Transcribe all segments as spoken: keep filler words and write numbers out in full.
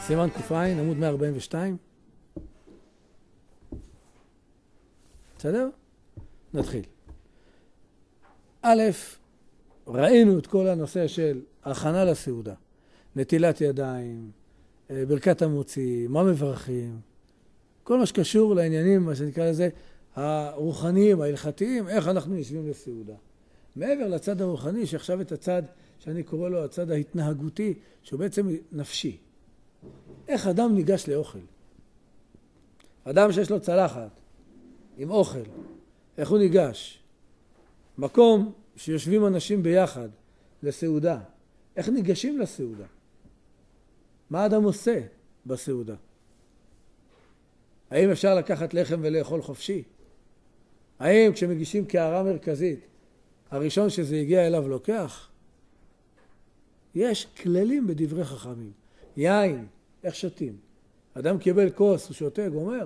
סימן קופיים, עמוד מאה ארבעים ושתיים. בסדר? נתחיל. א', ראינו את כל הנושא של הכנה לסעודה, נטילת ידיים, ברכת המוציא, מה מברכים, כל מה שקשור לעניינים, מה שנקרא לזה, הרוחניים, ההלכתיים, איך אנחנו יושבים לסעודה. מעבר לצד הרוחני, שעכשיו את הצד שאני קורא לו הצד ההתנהגותי, שהוא בעצם נפשי. איך אדם ניגש לאוכל? אדם שיש לו צלחת עם אוכל, איך הוא ניגש? מקום שיושבים אנשים ביחד לסעודה, איך ניגשים לסעודה? מה אדם עושה בסעודה? האם אפשר לקחת לחם ולאכול חופשי? האם כשמגישים קערה מרכזית, הראשון שזה הגיע אליו לוקח? יש כללים בדברי חכמים. יין, איך שותים? אדם קיבל כוס, הוא שותה, גומר.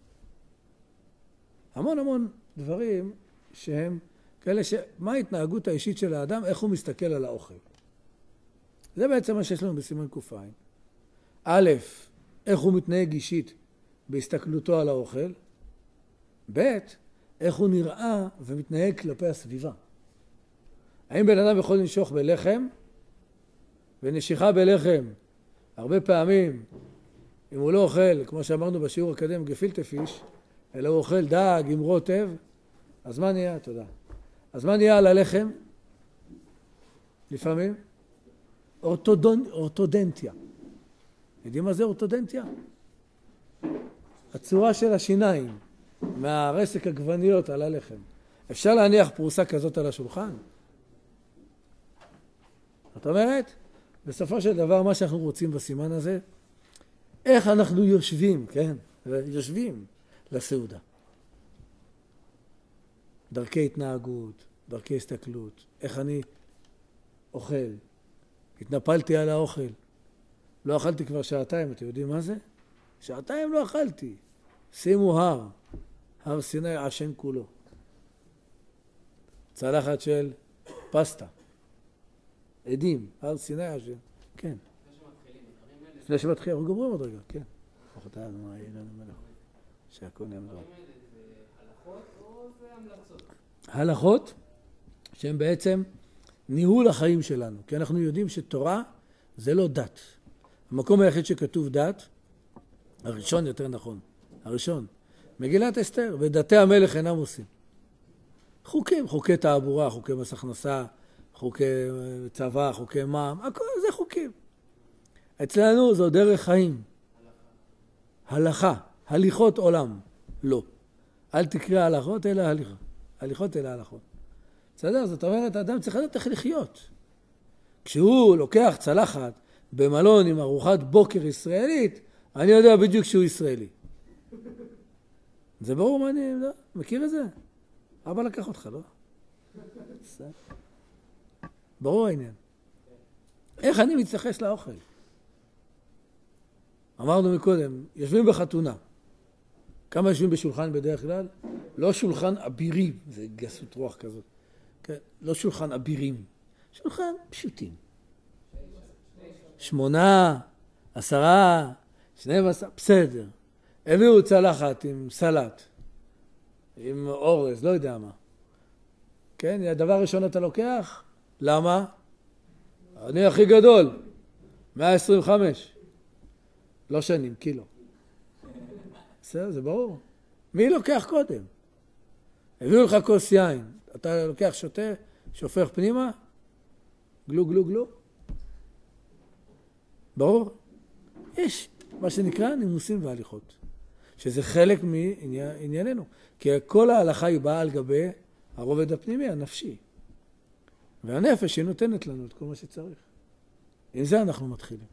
המון המון דברים שהם כאלה ש... מה ההתנהגות האישית של האדם, איך הוא מסתכל על האוכל. זה בעצם מה שיש לנו בסימן קופיים. א', איך הוא מתנהג אישית בהסתכלותו על האוכל. ב', איך הוא נראה ומתנהג כלפי הסביבה. האם בן אדם יכול לנשוך בלחם? ונשיכה בלחם, הרבה פעמים, אם הוא לא אוכל, כמו שאמרנו בשיעור הקודם, גפילטע פיש, אלא הוא אוכל דג עם רוטב, אז מה נהיה? תודה. אז מה נהיה על הלחם? לפעמים? אורתודון, אורתודנטיה. יודעים מה זה אורתודנטיה? הצורה של השיניים מהרסק הגווניות על הלחם. אפשר להניח פרוסה כזאת על השולחן? זאת אומרת, בסופו של דבר מה שאנחנו רוצים בסימן הזה, איך אנחנו יושבים, כן? יושבים לסעודה. דרכי התנהגות, דרכי הסתכלות, איך אני אוכל. התנפלתי על האוכל. לא אכלתי כבר שעתיים, אתם יודעים מה זה? שעתיים לא אכלתי. שימו הר, הר סיני עשן כולו. צלחת של פסטה. עדים, הר סיני עשן. כן. לפני שמתחילים, אנחנו גומרים עוד רגע, כן. אחותנו, מה יהיה לנו מלאכות? שהכל נעמדו. הלכות או זה המלצות? הלכות שהן בעצם ניהול החיים שלנו. כי אנחנו יודעים שתורה זה לא דת. המקום היחיד שכתוב דת, הראשון יותר נכון, הראשון, מגילת אסתר, ודתי המלך אינם עושים. חוקים, חוקי תעבורה, חוקי מס הכנסה, חוקי צבא, חוקי מע"מ, הכל זה חוקים. אצלנו זו דרך חיים. הלכה, הליכות עולם, לא. אל תקרא הלכות אלא הליכה. הליכות אלא הלכות. בסדר? זאת אומרת, האדם צריך לדעת איך לחיות. כשהוא לוקח צלחת במלון עם ארוחת בוקר ישראלית, אני יודע בדיוק שהוא ישראלי. זה ברור מה אני יודע? מכיר את זה? אבא לקח אותך, לא? ברור העניין. איך אני מתייחס לאוכל? אמרנו מקודם, יושבים בחתונה. כמה יושבים בשולחן בדרך כלל? לא שולחן אבירים, זה גסות רוח כזאת. כן? לא שולחן אבירים, שולחן פשוטים. שמונה, עשרה, שני עשר, בסדר. הביאו צלחת עם סלט, עם אורז, לא יודע מה. כן, הדבר ראשון אתה לוקח, למה? אני הכי גדול, מאה עשרים וחמש. לא שנים, קילו. בסדר, זה ברור. מי לוקח קודם? הביאו לך כוס יין, אתה לוקח שותה, שופך פנימה, גלו גלו גלו. ברור? יש מה שנקרא נימוסים והליכות, שזה חלק מענייננו. כי כל ההלכה היא באה על גבי הרובד הפנימי, הנפשי. והנפש היא נותנת לנו את כל מה שצריך. עם זה אנחנו מתחילים.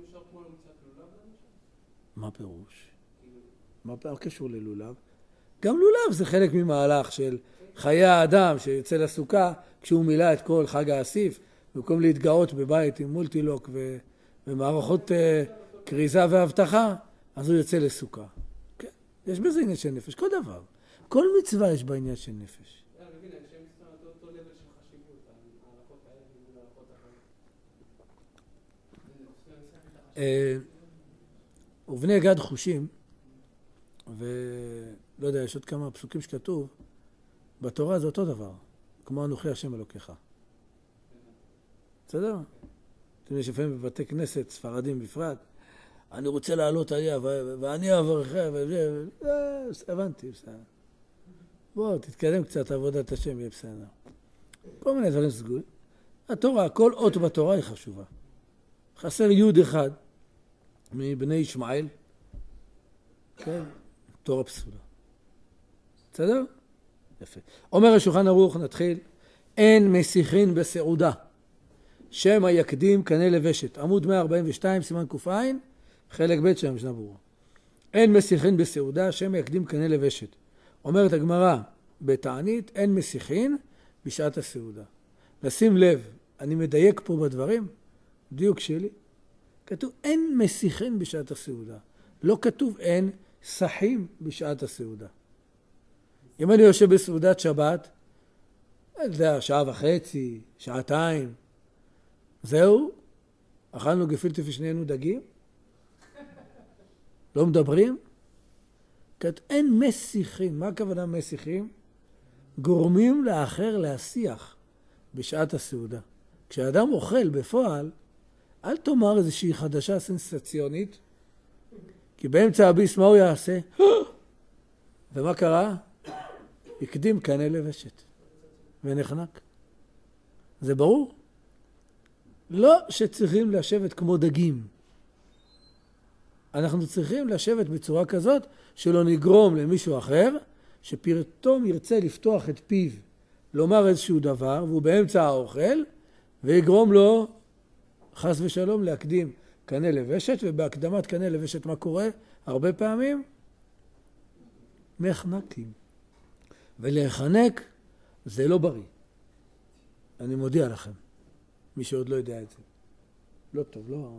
מה פירוש? מה פירוש קשור ללולב? גם לולב זה חלק ממהלך של חיי האדם שיוצא לסוכה כשהוא מילא את כל חג האסיף, במקום להתגאות בבית עם מולטילוק ו... ומערכות uh, קריזה והבטחה, אז הוא יוצא לסוכה. כן? יש בזה עניין של נפש, כל דבר. כל מצווה יש בעניין של נפש. אני מבין, אני חושב מסתכל אותו לבל של חשיבות, ההלכות האלה ולהלכות אחרות. ובני גד חושים, ולא יודע, יש עוד כמה פסוקים שכתוב, בתורה זה אותו דבר, כמו אנוכי השם אלוקיך. בסדר? אתם יש לפעמים בבתי כנסת, ספרדים בפרט, אני רוצה לעלות עליה, ואני אברכם, וזה, הבנתי, בסדר. בוא, תתקדם קצת, עבודת השם יהיה בסדר. כל מיני דברים סגורים. התורה, כל אות בתורה היא חשובה. חסר יוד אחד מבני ישמעאל, כן, תורה פסולה. בסדר? יפה. אומר השולחן ערוך, נתחיל, אין מסיחין בסעודה, שמא יקדים קנה לבשת. עמוד מאה ארבעים ושתיים, סימן קופיים, חלק ב' של המשנה ברורה. אין מסיחין בסעודה, שמא יקדים קנה לבשת. אומרת הגמרא בתענית, אין מסיחין בשעת הסעודה. לשים לב, אני מדייק פה בדברים, דיוק שלי. כתוב אין מסיחין בשעת הסעודה. לא כתוב אין סחים בשעת הסעודה. אם אני יושב בסעודת שבת, זה שעה וחצי, שעתיים, זהו, אכלנו גפילטע פיש דגים, לא מדברים, כתוב אין מסיחין. מה הכוונה מסיחין? גורמים לאחר להשיח בשעת הסעודה. כשאדם אוכל בפועל, אל תאמר איזושהי חדשה סנסציונית, כי באמצע הביס מה הוא יעשה? ומה קרה? יקדים קנה לבשת ונחנק. זה ברור? לא שצריכים לשבת כמו דגים. אנחנו צריכים לשבת בצורה כזאת שלא נגרום למישהו אחר שפתאום ירצה לפתוח את פיו, לומר איזשהו דבר, והוא באמצע האוכל, ויגרום לו חס ושלום להקדים קנה לבשת, ובהקדמת קנה לבשת מה קורה? הרבה פעמים מחנקים. ולהחנק זה לא בריא. אני מודיע לכם, מי שעוד לא יודע את זה. לא טוב, לא,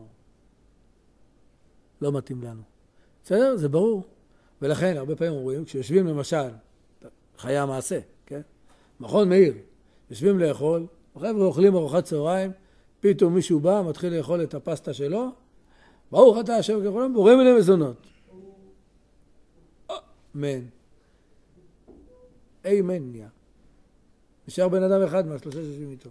לא מתאים לנו. בסדר? זה ברור. ולכן הרבה פעמים אומרים, כשיושבים למשל, חיי המעשה, כן? מכון מאיר, יושבים לאכול, החבר'ה אוכלים ארוחת צהריים, פתאום מישהו בא, מתחיל לאכול את הפסטה שלו, ברוך אתה השם ככל בורא מיני מזונות. אמן. אמן נהיה. נשאר בן אדם אחד מהשלושה שיושבים איתו.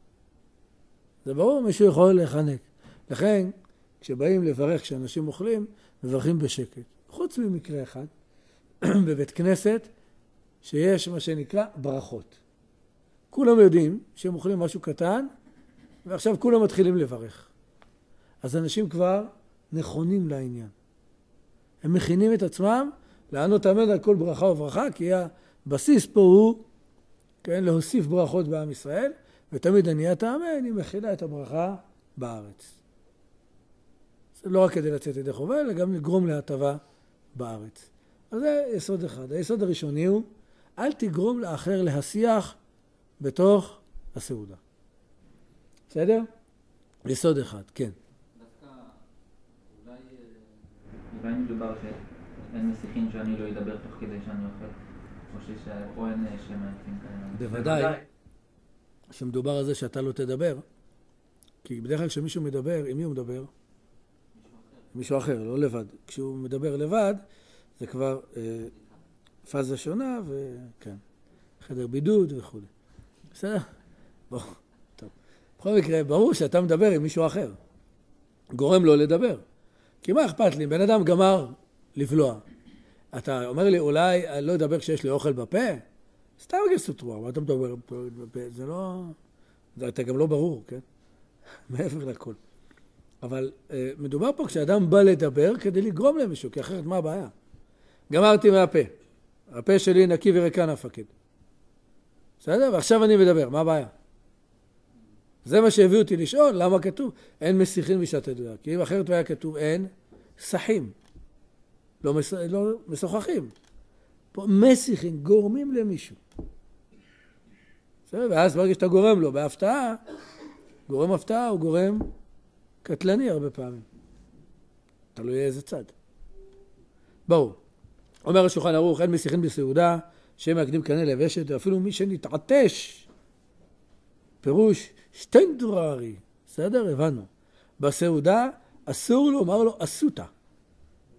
זה ברור, מישהו יכול להחנק. לכן, כשבאים לברך כשאנשים אוכלים, מברכים בשקט. חוץ ממקרה אחד, בבית כנסת, שיש מה שנקרא ברכות. כולם יודעים שהם אוכלים משהו קטן, ועכשיו כולם מתחילים לברך. אז אנשים כבר נכונים לעניין. הם מכינים את עצמם לענות אמן על כל ברכה וברכה, כי הבסיס פה הוא, כן, להוסיף ברכות בעם ישראל, ותמיד עניית האמן היא מכילה את הברכה בארץ. זה לא רק כדי לצאת ידי חובה, אלא גם לגרום להטבה בארץ. אז זה יסוד אחד. היסוד הראשוני הוא, אל תגרום לאחר להשיח בתוך הסעודה. בסדר? יסוד אחד, כן. דווקא אולי, אולי מדובר שאין מסיחין שאני לא אדבר תוך כדי שאני אוכל, או שפה אין שמעצים כאלה. בוודאי, שמדובר על זה שאתה לא תדבר, כי בדרך כלל כשמישהו מדבר, עם מי הוא מדבר? מישהו אחר, לא לבד. כשהוא מדבר לבד, זה כבר אה, פאזה שונה, וכן, חדר בידוד וכו'. בסדר? בוא, טוב. בכל מקרה, ברור שאתה מדבר עם מישהו אחר. גורם לו לדבר. כי מה אכפת לי? בן אדם גמר לבלוע. אתה אומר לי, אולי אני לא אדבר כשיש לי אוכל בפה? סתם גסות רוח, מה אתה מדבר בפה? זה לא... זה אתה גם לא ברור, כן? מעבר לכל. אבל אה, מדובר פה כשאדם בא לדבר כדי לגרום למישהו, כי אחרת מה הבעיה? גמרתי מהפה. הפה שלי נקי וריקן הפקד. בסדר? ועכשיו אני מדבר, מה הבעיה? זה מה שהביא אותי לשאול, למה כתוב? אין מסיחין בשעת הסעודה. כי אם אחרת היה כתוב אין סחים. לא, מס... לא משוחחים. פה מסיחין, גורמים למישהו. בסדר? ואז ברגע שאתה גורם לו בהפתעה, גורם הפתעה הוא גורם קטלני הרבה פעמים. תלוי איזה צד. ברור. אומר השולחן ערוך, אין מסיחין בסעודה, שם יקדים קנה לבשת, ואפילו מי שנתעטש, פירוש שטיינדררי, בסדר? הבנו. בסעודה אסור לומר לו אסותא.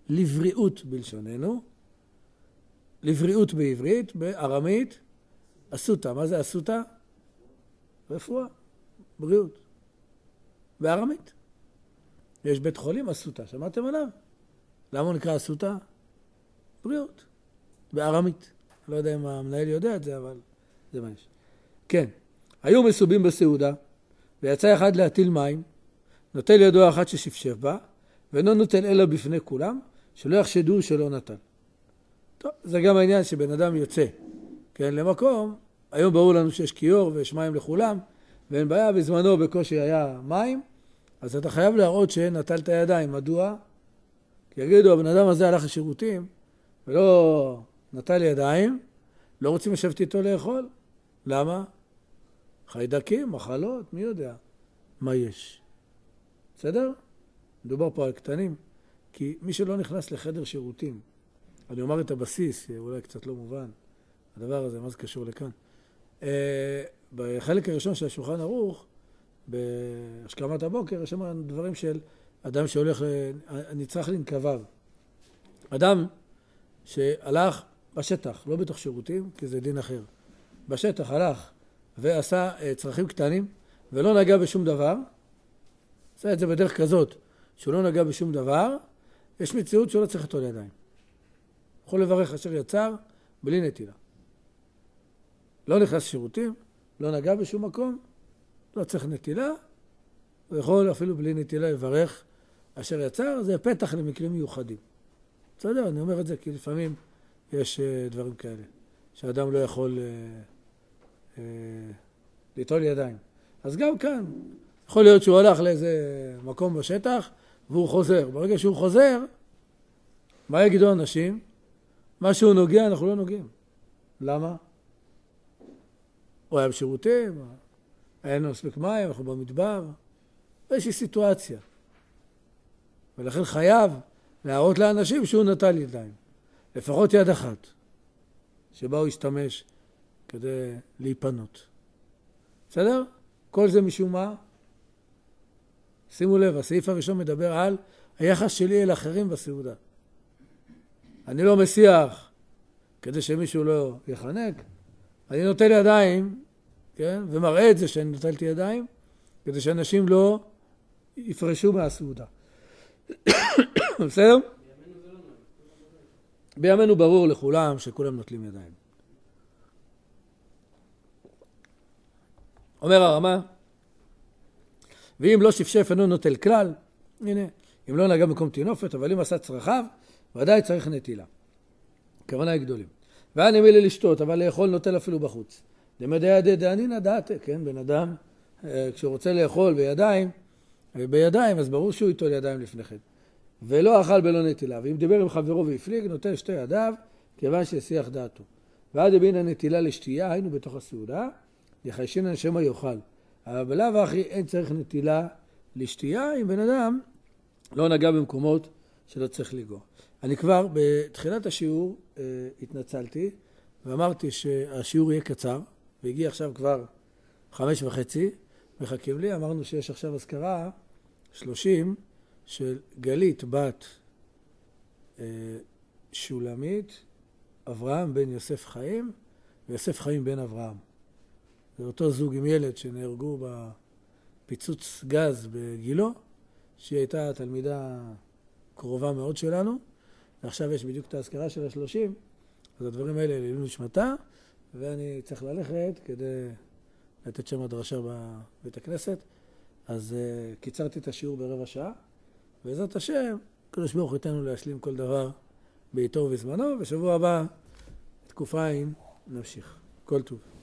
לבריאות בלשוננו, לבריאות בעברית, בארמית, אסותא. מה זה אסותא? רפואה, בריאות. בארמית. יש בית חולים אסותא, שמעתם עליו? למה הוא נקרא אסותא? בריאות. בארמית. לא יודע אם המנהל יודע את זה, אבל זה מה יש. כן. היו מסובים בסעודה, ויצא אחד להטיל מים, נוטל ידו אחת ששפשף בה, ואינו נוטל אלא בפני כולם, שלא יחשדו שלא נטל. טוב, זה גם העניין שבן אדם יוצא, כן, למקום, היום ברור לנו שיש כיור ויש מים לכולם, ואין בעיה, בזמנו בקושי היה מים, אז אתה חייב להראות שנטל את הידיים. מדוע? כי יגידו, הבן אדם הזה הלך לשירותים, ולא נטל ידיים, לא רוצים לשבת איתו לאכול. למה? חיידקים, מחלות, מי יודע מה יש. בסדר? מדובר פה על קטנים, כי מי שלא נכנס לחדר שירותים, אני אומר את הבסיס, אולי קצת לא מובן, הדבר הזה, מה זה קשור לכאן? בחלק הראשון של השולחן ערוך, בהשכמת הבוקר, יש שם דברים של אדם שהולך, נצרך לנקביו. אדם שהלך בשטח, לא בתוך שירותים, כי זה דין אחר. בשטח הלך ועשה צרכים קטנים, ולא נגע בשום דבר, עשה את זה בדרך כזאת, שהוא לא נגע בשום דבר, יש מציאות שהוא לא צריך אותו לידיים. יכול לברך אשר יצר, בלי נטילה. לא נכנס שירותים, לא נגע בשום מקום, לא צריך נטילה, הוא יכול אפילו בלי נטילה לברך אשר יצר, זה פתח למקרים מיוחדים. בסדר, אני אומר את זה כי לפעמים יש דברים כאלה, שאדם לא יכול אה, אה, ליטול ידיים. אז גם כאן, יכול להיות שהוא הולך לאיזה מקום בשטח, והוא חוזר. ברגע שהוא חוזר, מה יגידו אנשים? מה שהוא נוגע, אנחנו לא נוגעים. למה? הוא היה בשירותים, היה לנו מספיק מים, אנחנו במדבר, באיזושהי סיטואציה. ולכן חייב להראות לאנשים שהוא נטל ידיים. לפחות יד אחת, שבה הוא ישתמש כדי להיפנות. בסדר? כל זה משום מה? שימו לב, הסעיף הראשון מדבר על היחס שלי אל אחרים בסעודה. אני לא מסיח כדי שמישהו לא יחנק. אני נוטל ידיים, כן? ומראה את זה שאני נוטלתי ידיים, כדי שאנשים לא יפרשו מהסעודה. בסדר? בימינו ברור לכולם שכולם נוטלים ידיים. אומר הרמה, ואם לא שפשף אינו נוטל כלל, הנה, אם לא נגע מקום תינופת, אבל אם עשה צרכיו, ודאי צריך נטילה. הכוונה היא גדולים. ואני מילי לשתות, אבל לאכול נוטל אפילו בחוץ. למדי דענינא דעתי, כן, בן אדם, כשהוא רוצה לאכול בידיים, בידיים, אז ברור שהוא ייטול ידיים לפני כן. ולא אכל בלא נטילה. ואם דיבר עם חברו והפליג, נוטל שתי ידיו, כיוון שיסיח דעתו. ועד הבין הנטילה לשתייה, היינו בתוך הסעודה, יחיישין הנשמה יאכל. אבל בלאו הכי אין צריך נטילה לשתייה, אם בן אדם לא נגע במקומות שלא צריך לגוע. אני כבר בתחילת השיעור אה, התנצלתי, ואמרתי שהשיעור יהיה קצר, והגיע עכשיו כבר חמש וחצי, מחכים לי, אמרנו שיש עכשיו הזכרה שלושים של גלית בת אה, שולמית, אברהם בן יוסף חיים, ויוסף חיים בן אברהם. זה אותו זוג עם ילד שנהרגו בפיצוץ גז בגילו, שהיא הייתה תלמידה קרובה מאוד שלנו, ועכשיו יש בדיוק את ההזכרה של השלושים, אז הדברים האלה לעילוי נשמתה, ואני צריך ללכת כדי לתת שם הדרשה בבית הכנסת, אז uh, קיצרתי את השיעור ברבע שעה, בעזרת השם, קדוש ברוך הוא ייתנו להשלים כל דבר בעיתו ובזמנו, ושבוע הבא, תקופה אין, נמשיך. כל טוב.